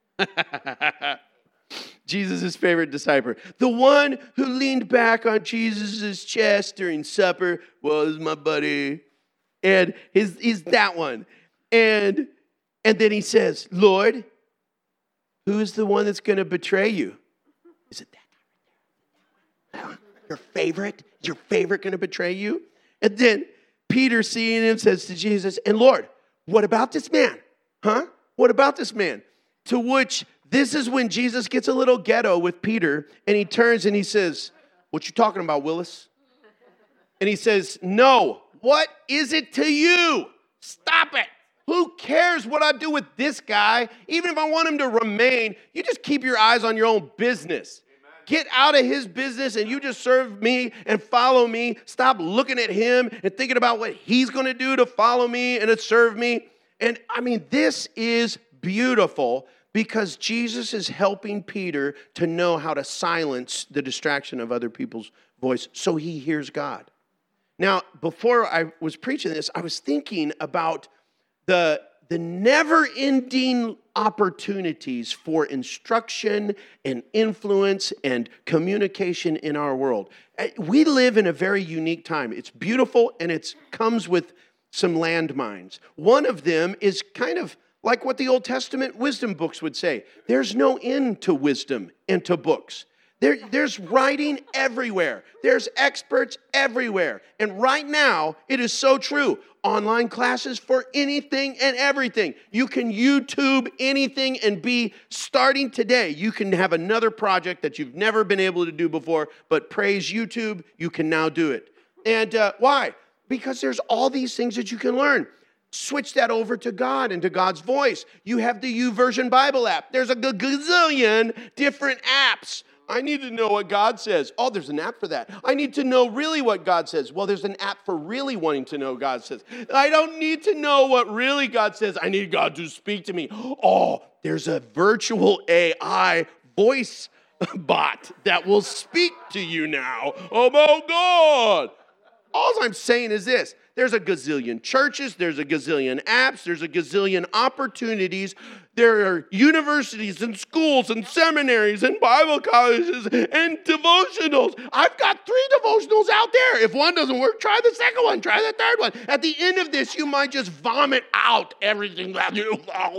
Jesus' favorite disciple. The one who leaned back on Jesus' chest during supper was my buddy. And his, he's that one. And, and then he says, Lord, who's the one that's going to betray you? Is it that guy right there? Your favorite? Is your favorite going to betray you? And then Peter, seeing him, says to Jesus, and Lord, what about this man? Huh? What about this man? To which, this is when Jesus gets a little ghetto with Peter, and he turns and he says, what you talking about, Willis? And he says, no, what is it to you? Stop it. Who cares what I do with this guy? Even if I want him to remain, you just keep your eyes on your own business. Get out of his business and you just serve me and follow me. Stop looking at him and thinking about what he's going to do to follow me and to serve me. And I mean, this is beautiful because Jesus is helping Peter to know how to silence the distraction of other people's voice so he hears God. Now, before I was preaching this, I was thinking about the the never-ending opportunities for instruction and influence and communication in our world. We live in a very unique time. It's beautiful and it comes with some landmines. One of them is kind of like what the Old Testament wisdom books would say. There's no end to wisdom and to books. There, there's writing everywhere. There's experts everywhere. And right now, it is so true. Online classes for anything and everything. You can YouTube anything and be starting today. You can have another project that you've never been able to do before, but praise YouTube, you can now do it. And uh, why? Because there's all these things that you can learn. Switch that over to God and to God's voice. You have the YouVersion Bible app. There's a gazillion different apps. I need to know what God says. Oh, there's an app for that. I need to know really what God says. Well, there's an app for really wanting to know what God says. I don't need to know what really God says. I need God to speak to me. Oh, there's a virtual A I voice bot that will speak to you now. Oh, my God. All I'm saying is this. There's a gazillion churches. There's a gazillion apps. There's a gazillion opportunities. There are universities and schools and seminaries and Bible colleges and devotionals. I've got three devotionals out there. If one doesn't work, try the second one. Try the third one. At the end of this, you might just vomit out everything that you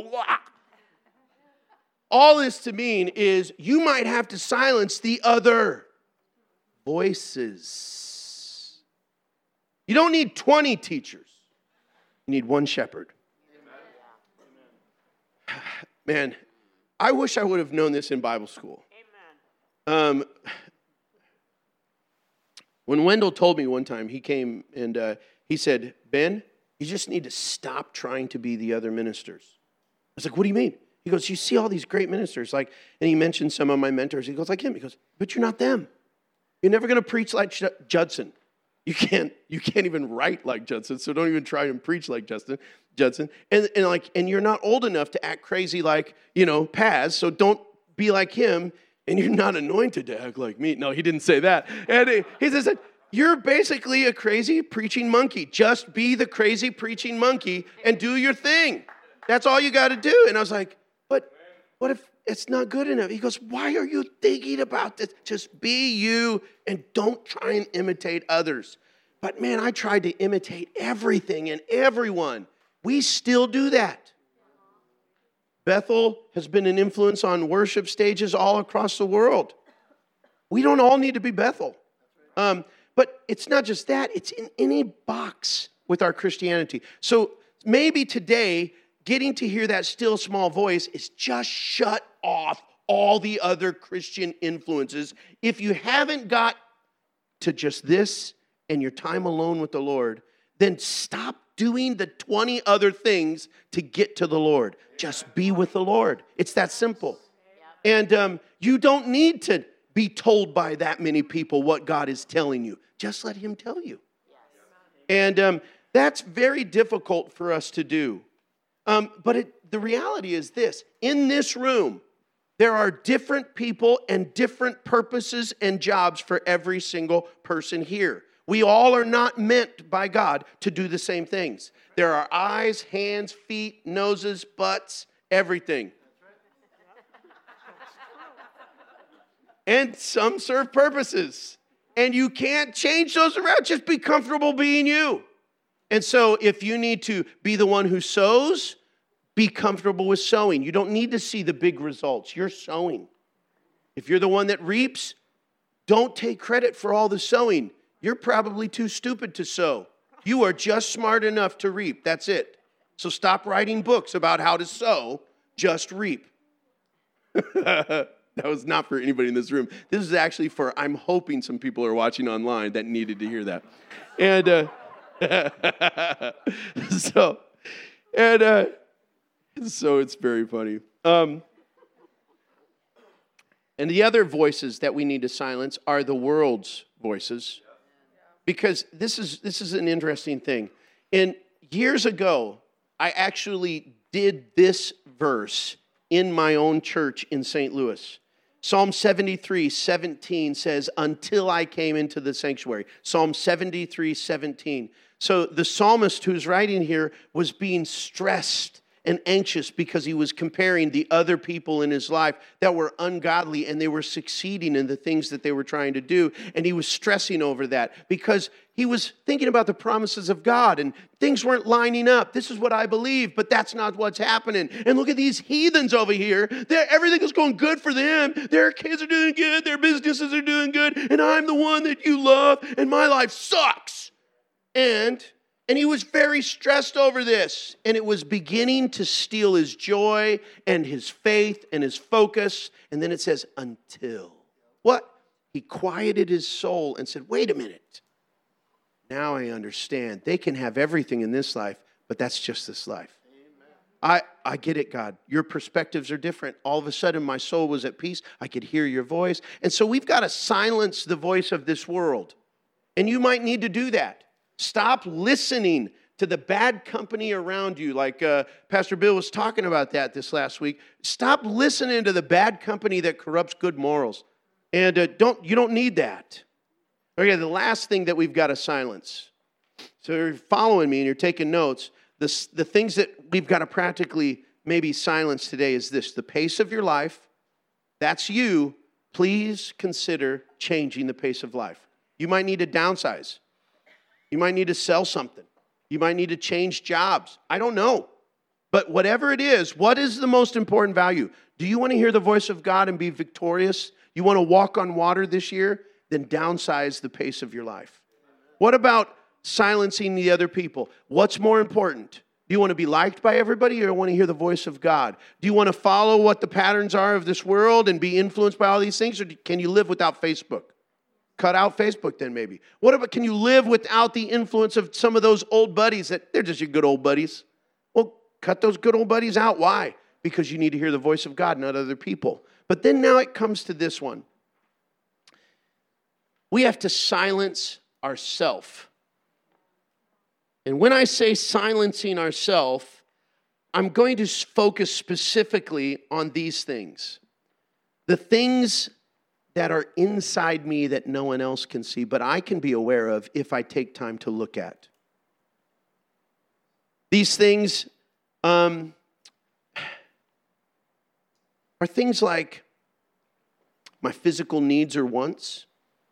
All this to mean is you might have to silence the other voices. You don't need twenty teachers. You need one shepherd. Man, I wish I would have known this in Bible school. Um, when Wendell told me one time, he came and uh, he said, Ben, you just need to stop trying to be the other ministers. I was like, what do you mean? He goes, you see all these great ministers. like, And he mentioned some of my mentors. He goes, like him. He goes, but you're not them. You're never going to preach like Judson. You can't, you can't even write like Judson, so don't even try and preach like Justin, Judson. And, and like, and you're not old enough to act crazy like, you know, Paz, so don't be like him, and you're not anointed to act like me. No, he didn't say that. And he, he says, you're basically a crazy preaching monkey. Just be the crazy preaching monkey and do your thing. That's all you got to do. And I was like, but what if it's not good enough? He goes, why are you thinking about this? Just be you and don't try and imitate others. But man, I tried to imitate everything and everyone. We still do that. Bethel has been an influence on worship stages all across the world. We don't all need to be Bethel. Um, but it's not just that. It's in any box with our Christianity. So maybe today, getting to hear that still small voice is just shut off all the other Christian influences. If you haven't got to just this and your time alone with the Lord, then stop doing the twenty other things to get to the Lord. Just be with the Lord. It's that simple. And um, you don't need to be told by that many people what God is telling you. Just let him tell you. And um, that's very difficult for us to do. Um, but it, the reality is this. In this room, there are different people and different purposes and jobs for every single person here. We all are not meant by God to do the same things. There are eyes, hands, feet, noses, butts, everything. And some serve purposes. And you can't change those around. Just be comfortable being you. And so if you need to be the one who sows, be comfortable with sowing. You don't need to see the big results. You're sowing. If you're the one that reaps, don't take credit for all the sowing. You're probably too stupid to sow. You are just smart enough to reap. That's it. So stop writing books about how to sow. Just reap. That was not for anybody in this room. This is actually for, I'm hoping some people are watching online that needed to hear that. And uh, so, and uh, so it's very funny. Um, and the other voices that we need to silence are the world's voices. Because this is this is an interesting thing. And years ago, I actually did this verse in my own church in Saint Louis. Psalm seventy-three, seventeen says, until I came into the sanctuary. Psalm seventy-three, seventeen. So the psalmist who's writing here was being stressed and anxious because he was comparing the other people in his life that were ungodly and they were succeeding in the things that they were trying to do. And he was stressing over that because he was thinking about the promises of God and things weren't lining up. This is what I believe, but that's not what's happening. And look at these heathens over here. They're, everything is going good for them. Their kids are doing good. Their businesses are doing good. And I'm the one that you love and my life sucks. And And he was very stressed over this, and it was beginning to steal his joy and his faith and his focus. And then it says, until. What? He quieted his soul and said, wait a minute. Now I understand. They can have everything in this life, but that's just this life. I, I get it, God. Your perspectives are different. All of a sudden, my soul was at peace. I could hear your voice. And so we've got to silence the voice of this world. And you might need to do that. Stop listening to the bad company around you, like uh, Pastor Bill was talking about that this last week. Stop listening to the bad company that corrupts good morals. And uh, don't you don't need that. Okay, the last thing that we've got to silence. So you're following me and you're taking notes. The, the things that we've got to practically maybe silence today is this. The pace of your life, that's you. Please consider changing the pace of life. You might need to downsize. You might need to sell something. You might need to change jobs. I don't know. But whatever it is, what is the most important value? Do you want to hear the voice of God and be victorious? You want to walk on water this year? Then downsize the pace of your life. What about silencing the other people? What's more important? Do you want to be liked by everybody or want to hear the voice of God? Do you want to follow what the patterns are of this world and be influenced by all these things? Or can you live without Facebook? Cut out Facebook then maybe. What about, can you live without the influence of some of those old buddies that they're just your good old buddies? Well, cut those good old buddies out. Why? Because you need to hear the voice of God, not other people. But then now it comes to this one. We have to silence ourself. And when I say silencing ourself, I'm going to focus specifically on these things. The things that are inside me that no one else can see, but I can be aware of if I take time to look at. These things um, are things like my physical needs or wants.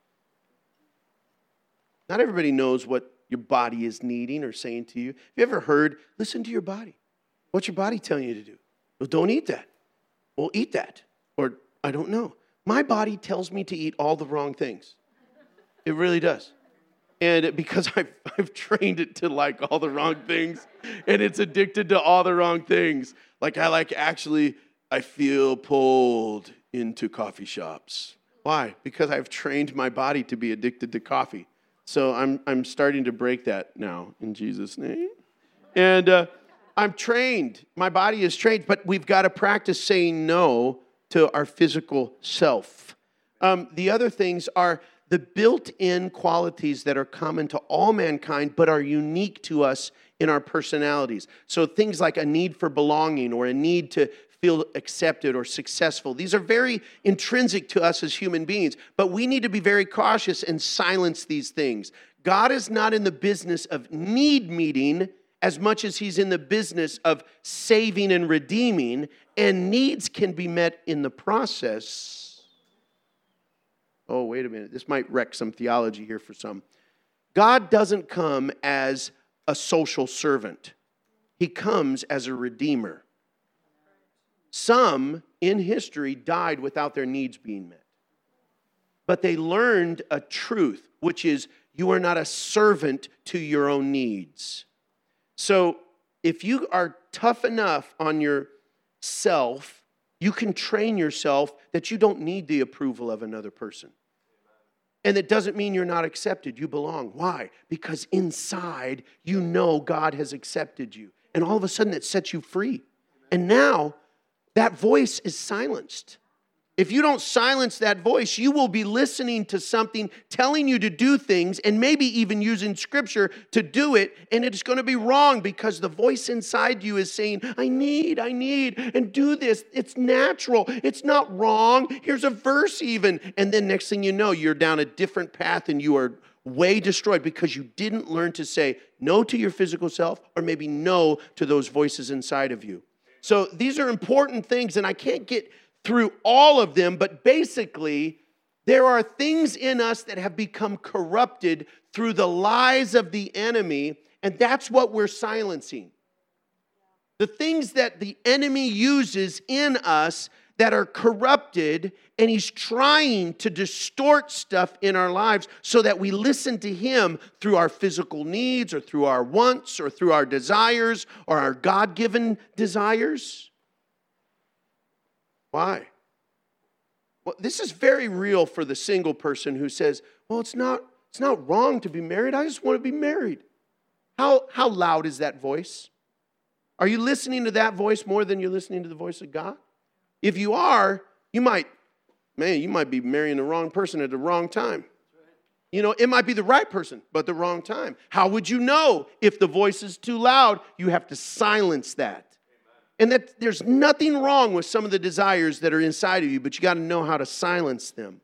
Not everybody knows what your body is needing or saying to you. Have you ever heard, listen to your body? What's your body telling you to do? Well, don't eat that. Well, eat that. Or, I don't know. My body tells me to eat all the wrong things. It really does. And because I've, I've trained it to like all the wrong things, and it's addicted to all the wrong things. Like I like actually, I feel pulled into coffee shops. Why? Because I've trained my body to be addicted to coffee. So I'm I'm starting to break that now in Jesus' name. And uh, I'm trained. My body is trained, but we've got to practice saying no to our physical self. Um, the other things are the built-in qualities that are common to all mankind, but are unique to us in our personalities. So things like a need for belonging or a need to feel accepted or successful. These are very intrinsic to us as human beings, but we need to be very cautious and silence these things. God is not in the business of need meeting as much as he's in the business of saving and redeeming, and needs can be met in the process. Oh, wait a minute. This might wreck some theology here for some. God doesn't come as a social servant. He comes as a redeemer. Some in history died without their needs being met. But they learned a truth, which is You are not a servant to your own needs. So if you are tough enough on yourself, you can train yourself that you don't need the approval of another person. And it doesn't mean you're not accepted. You belong. Why? Because inside, you know God has accepted you. And all of a sudden, it sets you free. And now, that voice is silenced. If you don't silence that voice, you will be listening to something telling you to do things and maybe even using scripture to do it, and it's going to be wrong because the voice inside you is saying, I need, I need, and do this. It's natural. It's not wrong. Here's a verse even. And then next thing you know, you're down a different path and you are way destroyed because you didn't learn to say no to your physical self or maybe no to those voices inside of you. So these are important things, and I can't get through all of them, but basically, there are things in us that have become corrupted through the lies of the enemy, and that's what we're silencing. The things that the enemy uses in us that are corrupted, and he's trying to distort stuff in our lives so that we listen to him through our physical needs or through our wants or through our desires or our God-given desires. Why? Well, this is very real for the single person who says, well, it's not, it's not wrong to be married. I just want to be married. How, how loud is that voice? Are you listening to that voice more than you're listening to the voice of God? If you are, you might, man, you might be marrying the wrong person at the wrong time. You know, it might be the right person, but the wrong time. How would you know if the voice is too loud? You have to silence that. And that there's nothing wrong with some of the desires that are inside of you, but you got to know how to silence them.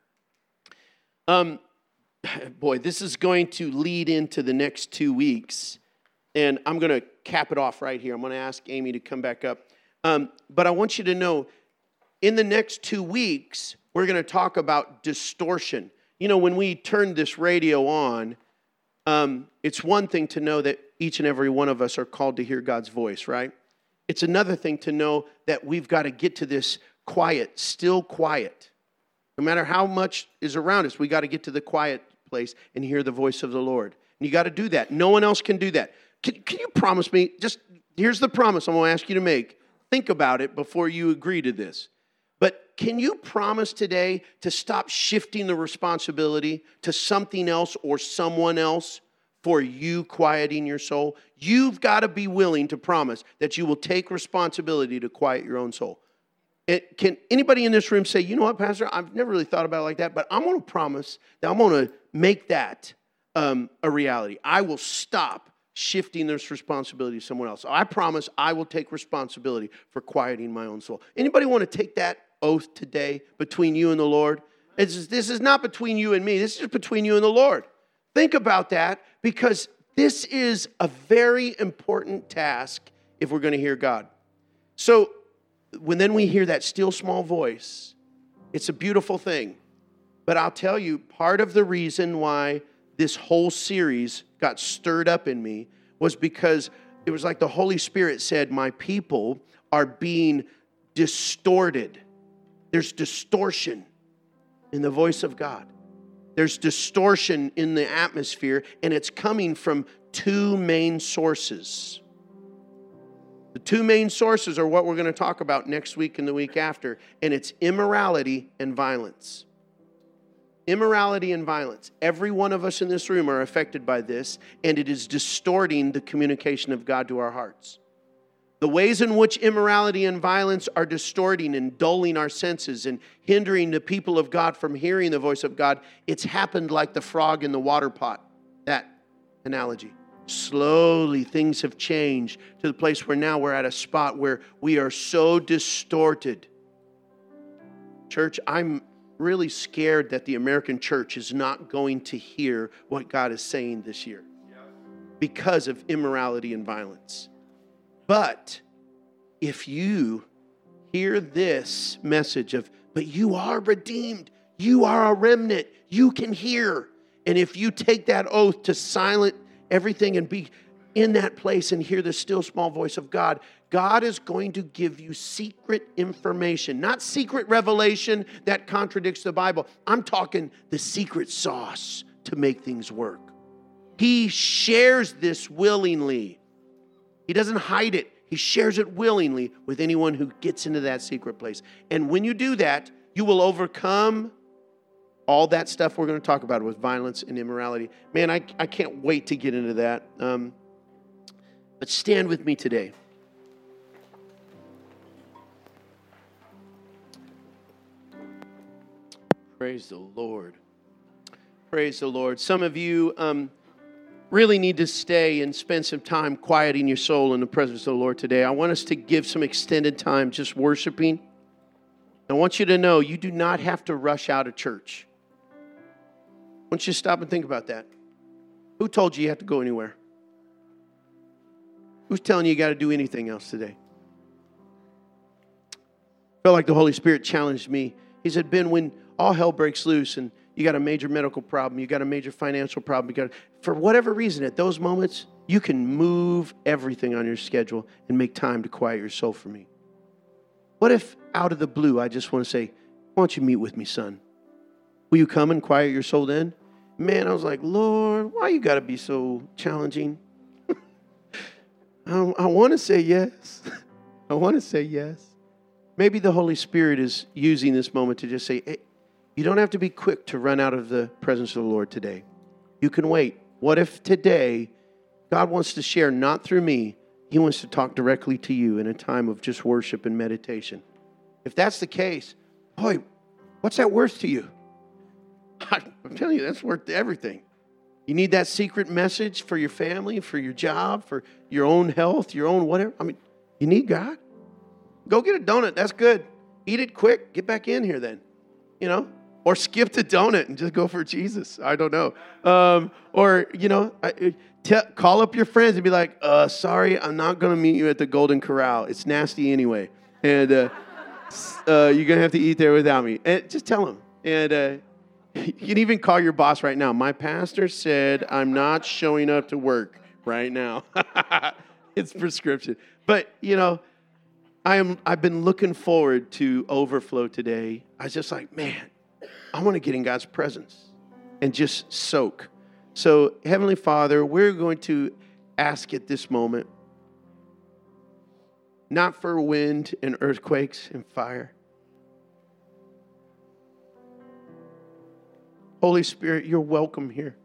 Um, boy, this is going to lead into the next two weeks. And I'm going to cap it off right here. I'm going to ask Amy to come back up. Um, but I want you to know, in the next two weeks, we're going to talk about distortion. You know, when we turn this radio on, um, it's one thing to know that each and every one of us are called to hear God's voice, right? It's another thing to know that we've got to get to this quiet, still quiet. No matter how much is around us, we got to get to the quiet place and hear the voice of the Lord. And you got to do that. No one else can do that. Can, can you promise me, just here's the promise I'm going to ask you to make. Think about it before you agree to this. But can you promise today to stop shifting the responsibility to something else or someone else for you quieting your soul? You've got to be willing to promise that you will take responsibility to quiet your own soul. It, can anybody in this room say, you know what, Pastor, I've never really thought about it like that, but I'm going to promise that I'm going to make that um, a reality. I will stop shifting this responsibility to someone else. I promise I will take responsibility for quieting my own soul. Anybody want to take that oath today between you and the Lord? It's, this is not between you and me. This is just between you and the Lord. Think about that, because this is a very important task if we're going to hear God. So when then we hear that still small voice, it's a beautiful thing. But I'll tell you, part of the reason why this whole series got stirred up in me was because it was like the Holy Spirit said, my people are being distorted. There's distortion in the voice of God. There's distortion in the atmosphere, and it's coming from two main sources. The two main sources are what we're going to talk about next week and the week after, and it's immorality and violence. Immorality and violence. Every one of us in this room are affected by this, and it is distorting the communication of God to our hearts. The ways in which immorality and violence are distorting and dulling our senses and hindering the people of God from hearing the voice of God, it's happened like the frog in the water pot, that analogy. Slowly, things have changed to the place where now we're at a spot where we are so distorted. Church, I'm really scared that the American church is not going to hear what God is saying this year because of immorality and violence. But if you hear this message of, but you are redeemed, you are a remnant, you can hear. And if you take that oath to silence everything and be in that place and hear the still small voice of God, God is going to give you secret information, not secret revelation that contradicts the Bible. I'm talking the secret sauce to make things work. He shares this willingly. He doesn't hide it. He shares it willingly with anyone who gets into that secret place. And when you do that, you will overcome all that stuff we're going to talk about with violence and immorality. Man, I, I can't wait to get into that. Um, but stand with me today. Praise the Lord. Praise the Lord. Some of you um, really need to stay and spend some time quieting your soul in the presence of the Lord today. I want us to give some extended time just worshiping. I want you to know you do not have to rush out of church. I want you to stop and think about that. Who told you you have to go anywhere? Who's telling you you got to do anything else today? I felt like the Holy Spirit challenged me. He said, Ben, when all hell breaks loose and you got a major medical problem, you got a major financial problem, you got, for whatever reason, at those moments, you can move everything on your schedule and make time to quiet your soul for me. What if out of the blue, I just want to say, why don't you meet with me, son? Will you come and quiet your soul then? Man, I was like, Lord, why you got to be so challenging? I, I want to say yes. I want to say yes. Maybe the Holy Spirit is using this moment to just say, hey, you don't have to be quick to run out of the presence of the Lord today. You can wait. What if today God wants to share, not through me, He wants to talk directly to you in a time of just worship and meditation? If that's the case, boy, what's that worth to you? I'm telling you, that's worth everything. You need that secret message for your family, for your job, for your own health, your own whatever. I mean, you need God. Go get a donut. That's good. Eat it quick. Get back in here then. You know? Or skip the donut and just go for Jesus. I don't know. Um, or, you know, I, te- call up your friends and be like, uh, sorry, I'm not going to meet you at the Golden Corral. It's nasty anyway. And uh, uh, you're going to have to eat there without me. And just tell them. And uh, you can even call your boss right now. My pastor said I'm not showing up to work right now. It's prescription. But, you know, I am, I've been looking forward to overflow today. I was just like, man, I want to get in God's presence and just soak. So, Heavenly Father, we're going to ask at this moment, not for wind and earthquakes and fire. Holy Spirit, you're welcome here.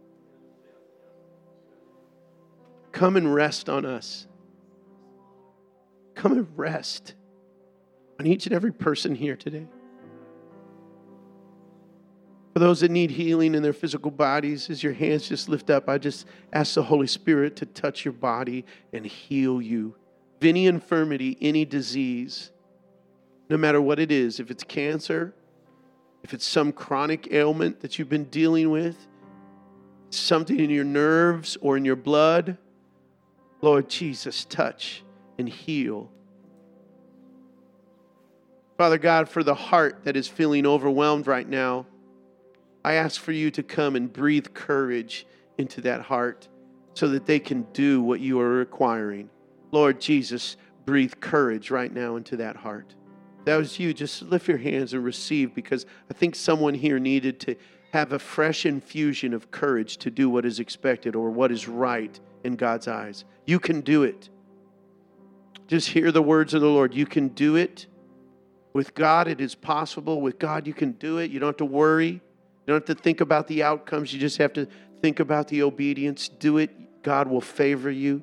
Come and rest on us. Come and rest on each and every person here today. For those that need healing in their physical bodies, as your hands just lift up, I just ask the Holy Spirit to touch your body and heal you. Of any infirmity, any disease, no matter what it is, if it's cancer, if it's some chronic ailment that you've been dealing with, something in your nerves or in your blood, Lord Jesus, touch and heal. Father God, for the heart that is feeling overwhelmed right now, I ask for you to come and breathe courage into that heart so that they can do what you are requiring. Lord Jesus, breathe courage right now into that heart. If that was you, just lift your hands and receive, because I think someone here needed to have a fresh infusion of courage to do what is expected or what is right in God's eyes. You can do it. Just hear the words of the Lord. You can do it. With God, it is possible. With God, you can do it. You don't have to worry. You don't have to think about the outcomes. You just have to think about the obedience. Do it. God will favor you.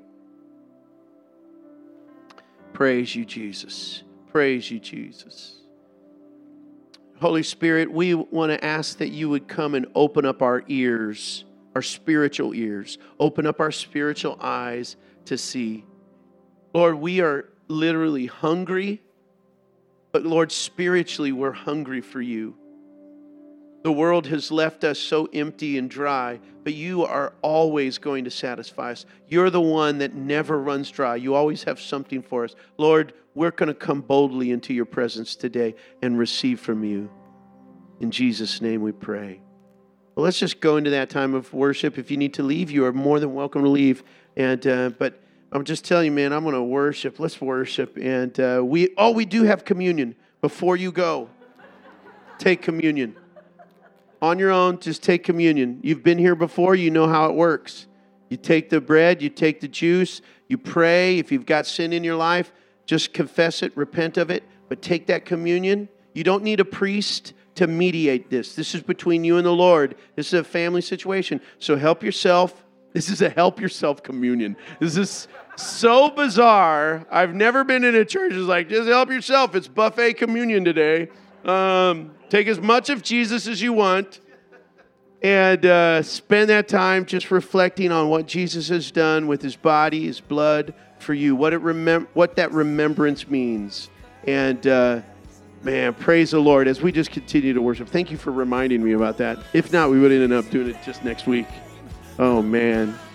Praise you, Jesus. Praise you, Jesus. Holy Spirit, we want to ask that you would come and open up our ears, our spiritual ears. Open up our spiritual eyes to see. Lord, we are literally hungry, but Lord, spiritually, we're hungry for you. The world has left us so empty and dry, but you are always going to satisfy us. You're the one that never runs dry. You always have something for us. Lord, we're going to come boldly into your presence today and receive from you. In Jesus' name we pray. Well, let's just go into that time of worship. If you need to leave, you are more than welcome to leave. And uh, but I'm just telling you, man, I'm going to worship. Let's worship. And uh, we, oh, we do have communion before you go. Take communion. on your own, just take communion. You've been here before. You know how it works. You take the bread, you take the juice, you pray. If you've got sin in your life, just confess it, repent of it, but take that communion. You don't need a priest to mediate this. This is between you and the Lord. This is a family situation. So help yourself. This is a help yourself communion. This is so bizarre. I've never been in a church that's like, just help yourself. It's buffet communion today. Um, take as much of Jesus as you want. And uh, spend that time just reflecting on what Jesus has done with his body, his blood for you, what it remem- what that remembrance means. And uh, man, praise the Lord as we just continue to worship. Thank you for reminding me about that. If not, we would end up doing it just next week. Oh, man.